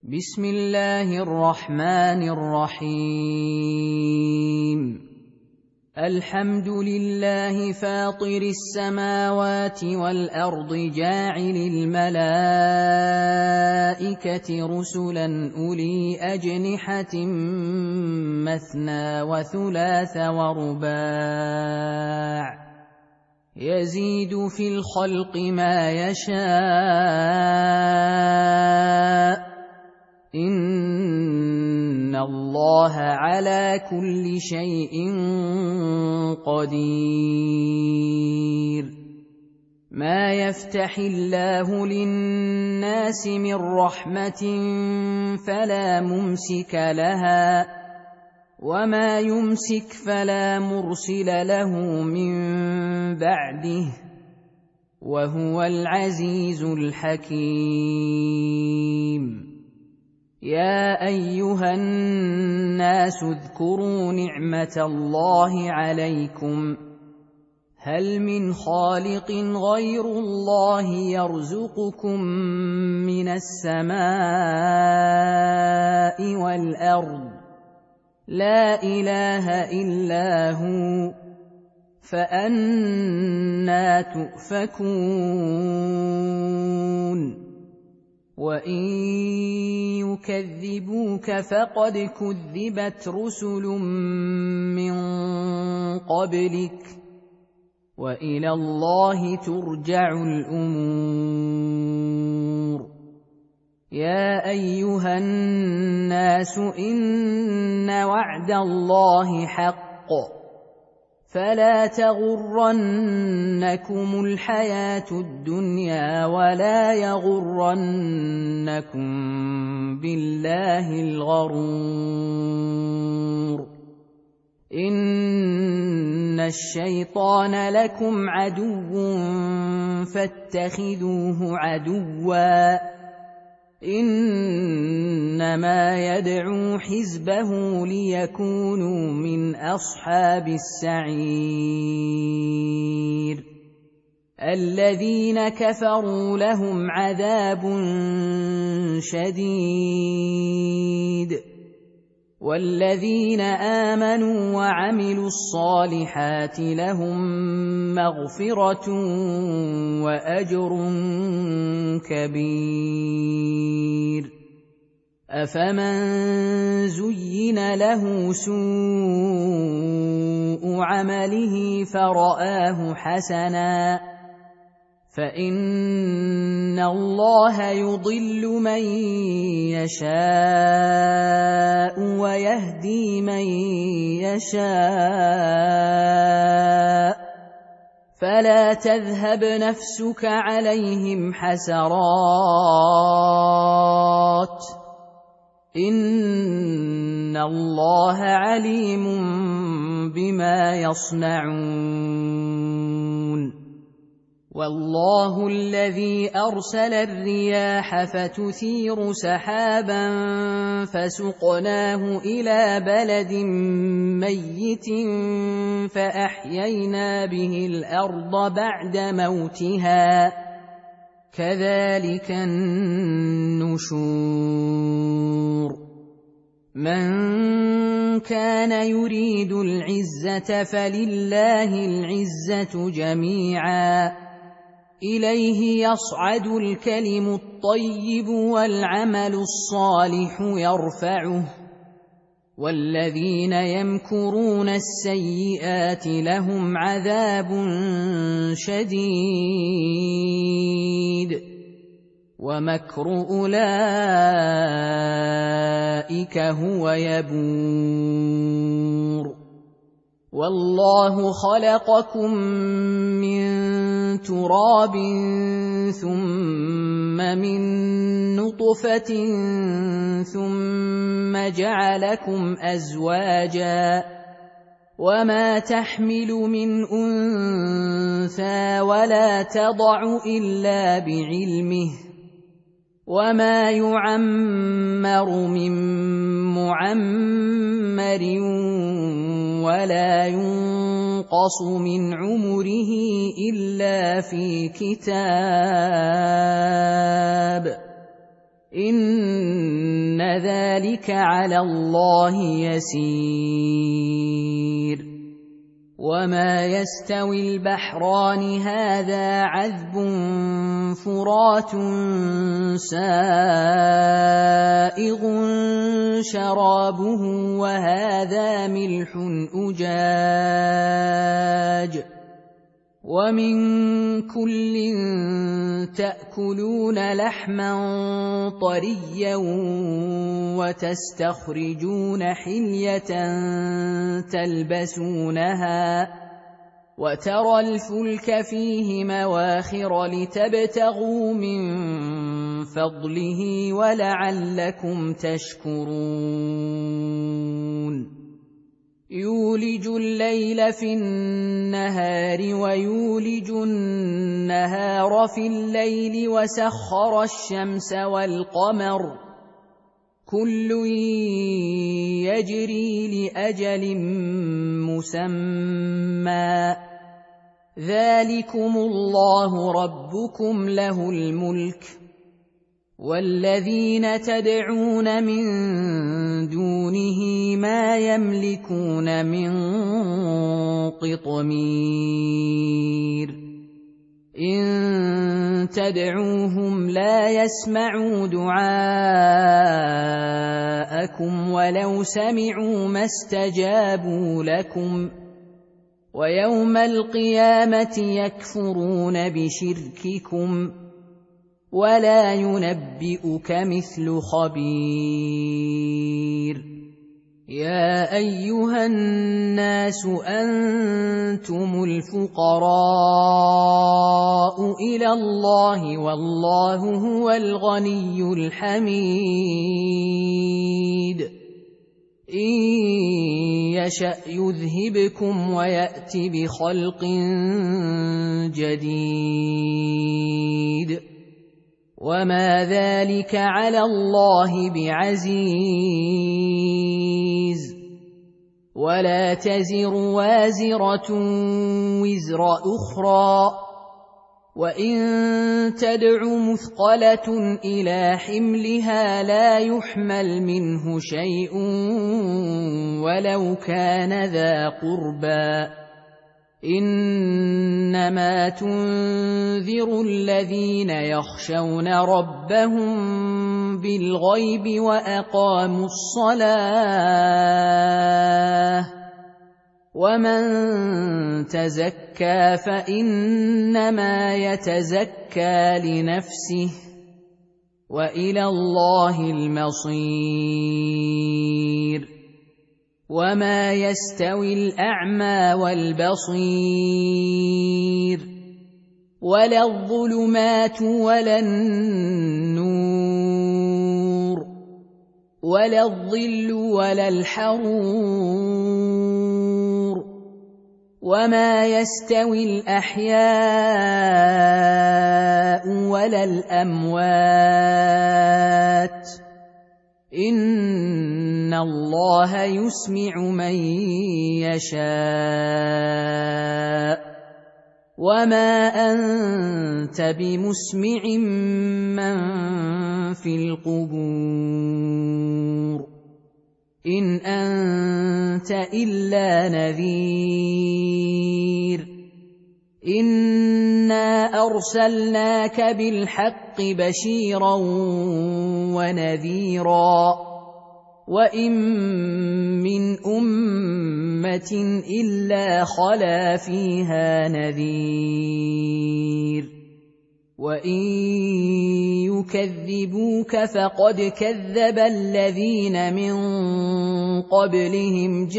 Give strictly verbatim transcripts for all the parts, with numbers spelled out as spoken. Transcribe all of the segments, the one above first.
بسم الله الرحمن الرحيم الحمد لله فاطر السماوات والأرض جاعل الملائكة رسلا أولي أجنحة مثنى وثلاث ورباع يزيد في الخلق ما يشاء إن الله على كل شيء قدير ما يفتح الله للناس من رحمة فلا ممسك لها وما يمسك فلا مرسل له من بعده وهو العزيز الحكيم يا أيها الناس اذكروا نعمة الله عليكم هل من خالق غير الله يرزقكم من السماء والأرض لا إله إلا هو فأنى تؤفكون وإن يكذبوك فقد كذبت رسل من قبلك وإلى الله ترجع الأمور يا أيها الناس إن وعد الله حق فلا تغرنكم الحياة الدنيا ولا يغرنكم بالله الغرور إن الشيطان لكم عدو فاتخذوه عدوا إنما يدعو حزبه ليكونوا من أصحاب السعير الذين كفروا لهم عذاب شديد والذين آمنوا وعملوا الصالحات لهم مغفرة وأجر كبير أفمن زين له سوء عمله فرآه حسنا فإن الله يضل من يشاء ويهدي من يشاء فلا تذهب نفسك عليهم حسرات إن الله عليم بما يصنعون والله الذي أرسل الرياح فتثير سحابا فسقناه إلى بلد ميت فأحيينا به الأرض بعد موتها كذلك النشور من كان يريد العزة فلله العزة جميعا إليه يصعد الكلم الطيب والعمل الصالح يرفعه والذين يمكرون السيئات لهم عذاب شديد ومكر أولئك هو يبور والله خلقكم من تراب ثم من نطفة ثم جعلكم أزواجا وما تحمل من أنثى ولا تضع إلا بعلمه وما يعمر من معمر ولا ينقص من عمره إلا في كتاب إن ذلك على الله يسير وما يستوي البحران هذا عذب فرات سائغ شرابه وهذا ملح أجاج ومن كل تأكلون لحما طريا وتستخرجون حلية تلبسونها وترى الفلك فيه مواخر لتبتغوا من فضله ولعلكم تشكرون يولج الليل في النهار ويولج النهار في الليل وسخر الشمس والقمر كل يجري لأجل مسمى ذلكم الله ربكم له الملك والذين تدعون من دونه ما يملكون من قطمير إن تدعوهم لا يسمعوا دعاءكم ولو سمعوا ما استجابوا لكم ويوم القيامة يكفرون بشرككم ولا ينبئك مثل خبير يا أيها الناس أنتم الفقراء إلى الله والله هو الغني الحميد إن يشأ يذهبكم ويأت بخلق جديد وما ذلك على الله بعزيز ولا تزر وازرة وزر أخرى وإن تدع مثقلة إلى حملها لا يحمل منه شيء ولو كان ذا قربى إنما تنذر الذين يخشون ربهم بالغيب وأقاموا الصلاة ومن تزكى فإنما يتزكى لنفسه وإلى الله المصير وما يستوي الأعمى والبصير ولا الظلمات ولا النور ولا الظل ولا الحرور وما يستوي الأحياء ولا الأموات إن الله يسمع من يشاء وما أنت بمسمع من في القبور إن أنت إلا نذير إنا أرسلناك بالحق بشيرا ونذيرا وإن من أمة إلا خلا فيها نذير وإن يكذبوك فقد كذب الذين من قبلهم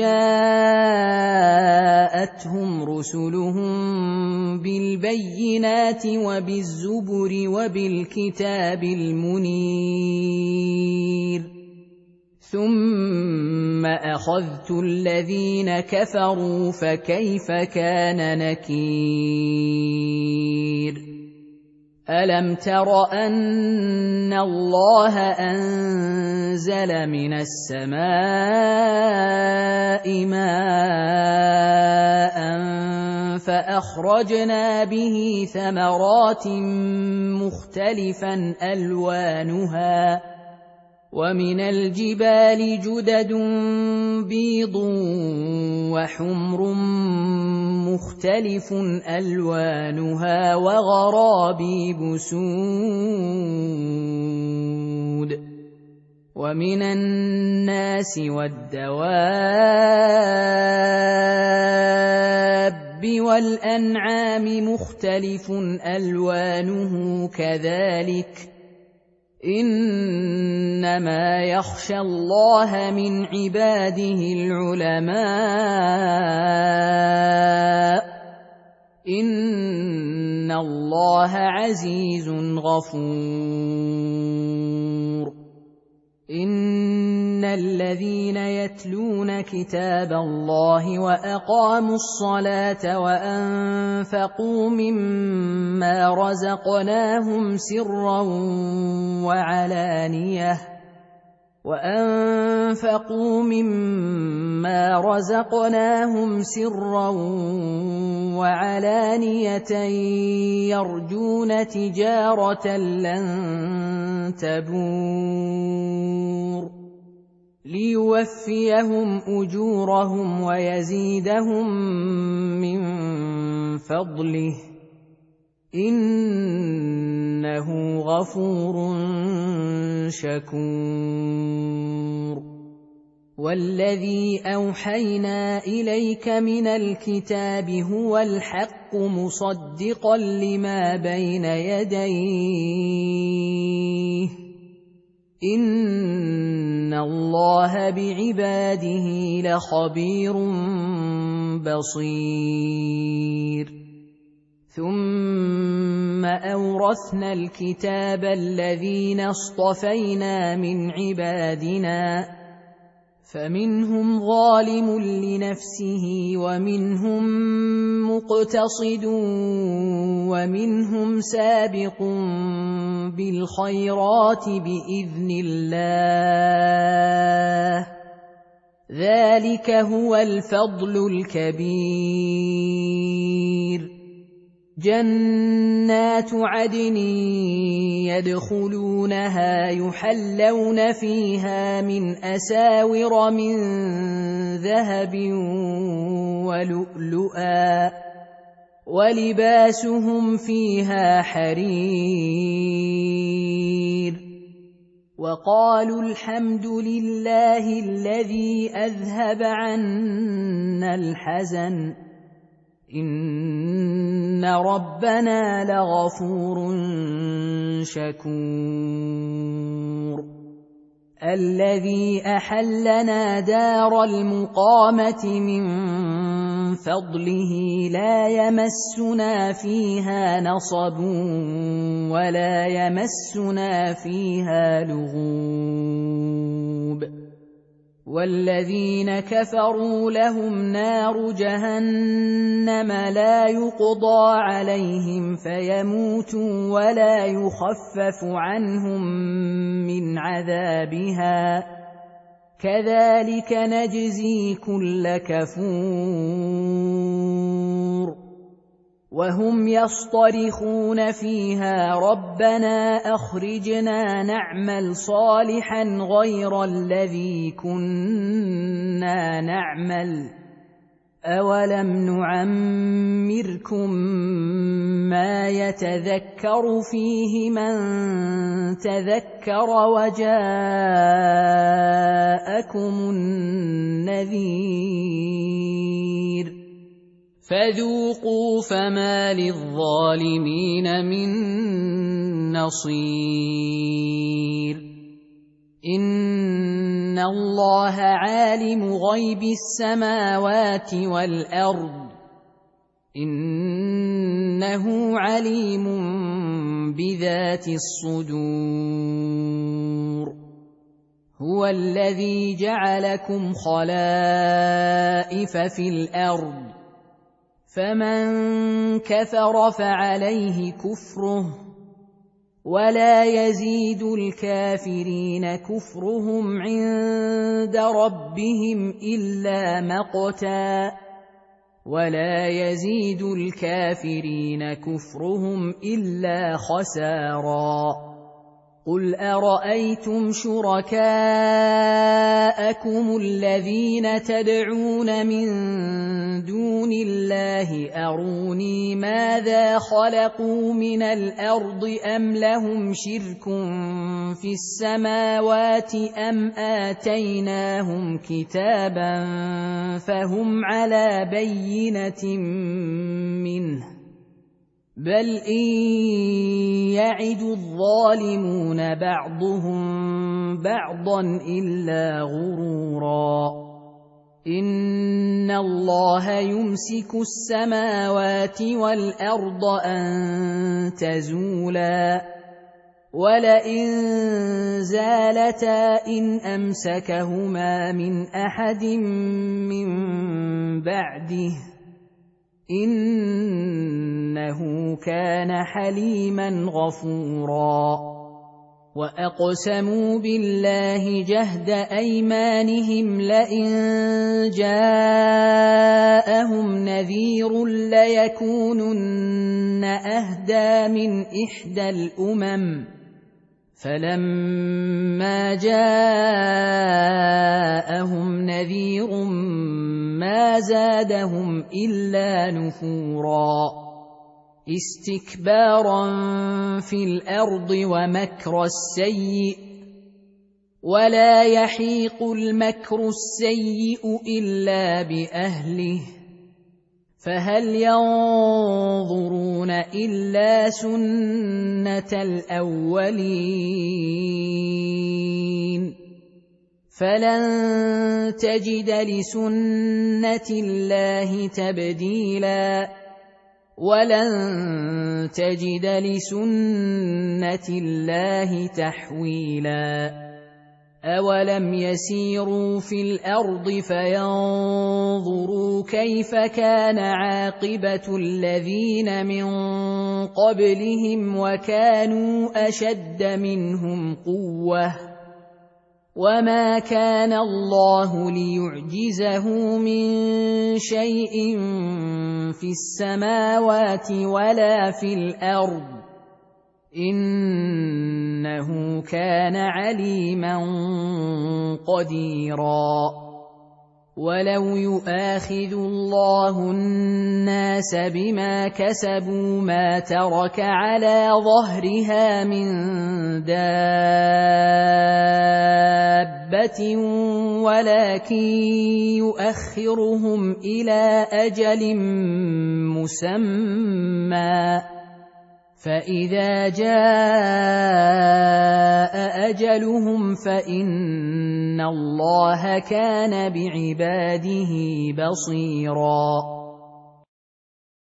جاءتهم رسلهم بالبينات وبالزبر وبالكتاب المنير ثم أخذت الذين كفروا فكيف كان نكير ألم تر أن الله أنزل من السماء ماء فأخرجنا به ثمرات مختلفا ألوانها ومن الجبال جدد بيض وحمر مختلف ألوانها وغرابيب سود ومن الناس والدواب والأنعام مختلف ألوانه كذلك إنما يخشى الله من عباده العلماء إن الله عزيز غفور إن الذين يتلون كتاب الله وأقاموا الصلاة وأنفقوا مما رزقناهم سرا وعلانية وأنفقوا مما رزقناهم سرا وعلانية يرجون تجارة لن تبور ليوفيهم أجورهم ويزيدهم من فضله إنه غفور شكور والذي أوحينا إليك من الكتاب هو الحق مصدقا لما بين يديه إن الله بعباده لخبير بصير ثم أورثنا الكتاب الذين اصطفينا من عبادنا فمنهم ظالم لنفسه ومنهم مقتصد ومنهم سابق بالخيرات بإذن الله ذلك هو الفضل الكبير جنات عدن يدخلونها يحلون فيها من أساور من ذهب ولؤلؤا ولباسهم فيها حرير وقالوا الحمد لله الذي أذهب عنا الحزن إن ربنا لغفور شكور الذي أحلنا دار المقامة من فضله لا يمسنا فيها نصب ولا يمسنا فيها لغوب والذين كفروا لهم نار جهنم لا يقضى عليهم فيموتوا ولا يخفف عنهم من عذابها كذلك نجزي كل كفور وهم يصطرخون فيها ربنا أخرجنا نعمل صالحا غير الذي كنا نعمل أولم نعمركم ما يتذكر فيه من تذكر وجاءكم النذير فذوقوا فما للظالمين من نصير إن الله عالم غيب السماوات والأرض إنه عليم بذات الصدور هو الذي جعلكم خلائف في الأرض فمن كفر فعليه كفره ولا يزيد الكافرين كفرهم عند ربهم إلا مقتا ولا يزيد الكافرين كفرهم إلا خسارا قُلْ أَرَأَيْتُمْ شُرَكَاءَكُمُ الَّذِينَ تَدْعُونَ مِن دُونِ اللَّهِ أَرُونِي مَاذَا خَلَقُوا مِنَ الْأَرْضِ أَمْ لَهُمْ شِرْكٌ فِي السَّمَاوَاتِ أَمْ آتَيْنَاهُمْ كِتَابًا فَهُمْ عَلَىٰ بَيِّنَةٍ مِّنْهُ ۚ بَلْ إِن يَعِدُ الظَّالِمُونَ بَعْضُهُم بَعْضًا إِلَّا غُرُورًا إِنَّ اللَّهَ يُمْسِكُ السَّمَاوَاتِ وَالْأَرْضَ أَن تَزُولَا وَلَئِن زَالَتَا إِنْ أَمْسَكَهُمَا مِنْ أَحَدٍ مِّن بَعْدِهِ ۚ إِنَّهُ كَانَ حَلِيمًا غَفُورًا وَأَقْسَمُوا بِاللَّهِ جَهْدَ أَيْمَانِهِمْ لَئِن جَاءَهُمْ نَذِيرٌ لَّيَكُونُنَّ أَهْدَىٰ مِنْ إِحْدَى الْأُمَمِ ۖ فَلَمَّا جَاءَهُمْ نَذِيرٌ مَّا زَادَهُمْ إِلَّا نُفُورًا اسْتِكْبَارًا فِي الْأَرْضِ وَمَكْرَ السَّيِّئِ ۚ وَلَا يَحِيقُ الْمَكْرُ السَّيِّئُ إِلَّا بِأَهْلِهِ ۚ فَهَلْ يَنظُرُونَ إِلَّا سُنَّتَ الْأَوَّلِينَ فَلَن تَجِدَ لِسُنَّةِ اللَّهِ تَبْدِيلًا وَلَن تَجِدَ لِسُنَّةِ اللَّهِ تَحْوِيلًا أَوَلَمْ يَسِيرُوا فِي الْأَرْضِ فَيَنظُرُوا كَيْفَ كَانَ عَاقِبَةُ الَّذِينَ مِن قَبْلِهِمْ وَكَانُوا أَشَدَّ مِنْهُمْ قُوَّةً وَمَا كَانَ اللَّهُ لِيُعْجِزَهُ مِن شَيْءٍ فِي السَّمَاوَاتِ وَلَا فِي الْأَرْضِ ۚ إِنَّهُ كَانَ عَلِيمًا قَدِيرًا وَلَوْ يُؤَاخِذُ اللَّهُ النَّاسَ بِمَا كَسَبُوا مَا تَرَكَ عَلَىٰ ظَهْرِهَا مِن دَابَّةٍ وَلَٰكِن يُؤَخِّرُهُمْ إِلَىٰ أَجَلٍ مُّسَمًّى ۖ فَإِذَا جَاءَ أَجَلُهُمْ فَإِنَّ اللَّهَ كَانَ بِعِبَادِهِ بَصِيرًا